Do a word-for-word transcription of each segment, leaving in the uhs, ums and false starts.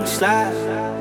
slide.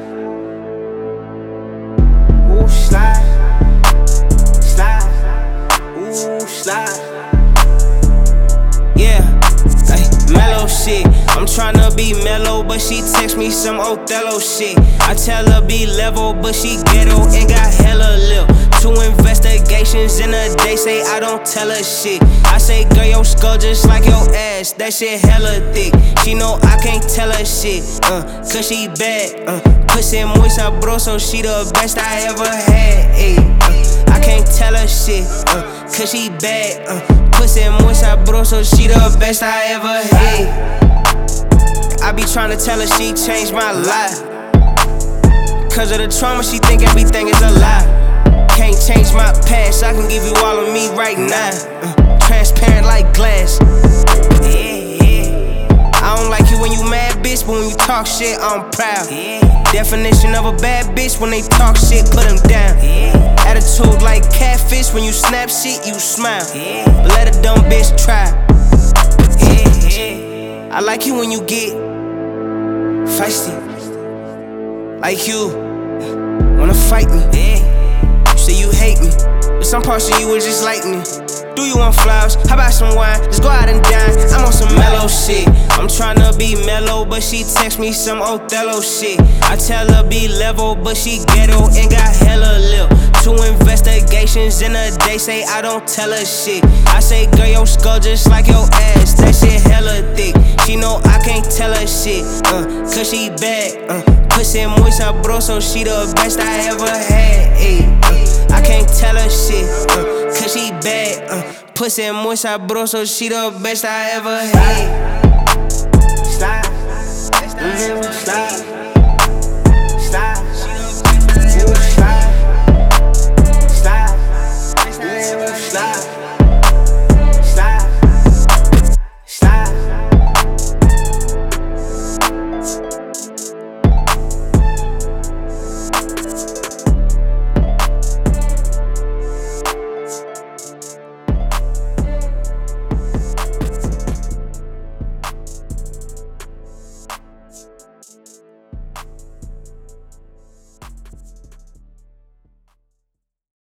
Ooh, slide. Slide. Ooh, slide. Yeah, ay, mellow shit. I'm tryna be mellow, but she text me some Othello shit. I tell her be level, but she ghetto and got hella lip. Two investigations in a day, say I don't tell her shit. I say, girl, your skull just like your ass, that shit hella thick. She know I can't tell her shit, uh, cause she bad, uh, pussy muy sabroso, she the best I ever had, ayy. Uh, I can't tell her shit, uh, cause she bad, uh, pussy muy sabroso, she the best I ever had. I be tryna tell her she changed my life. Cause of the trauma, she think everything is a lie. Can't change my past, I can give you all of me right now. uh, Transparent like glass. Yeah, yeah. I don't like you when you mad, bitch, but when you talk shit, I'm proud. Yeah. Definition of a bad bitch, when they talk shit, put them down. Yeah. Attitude like catfish, when you snap shit, you smile. Yeah. But let a dumb bitch try. Yeah, yeah. I like you when you get feisty, like you wanna fight me. Yeah. You say you hate me, but some parts of you is just like me. Do you want flowers? How about some wine? Let's go out and dine. I'm on some mellow shit. I'm tryna be mellow, but she text me some Othello shit. I tell her be level, but she ghetto and got hella lip. Two investigations in a day, say I don't tell her shit. I say, girl, your skull just like your ass, that shit hella thick. She know I can't tell her shit, uh, cause she bad, uh, pussy muy sabroso, she the best I ever had, ayy. Uh, I can't tell her shit, uh, cause she bad, uh, pussy muy sabroso, she the best I ever had.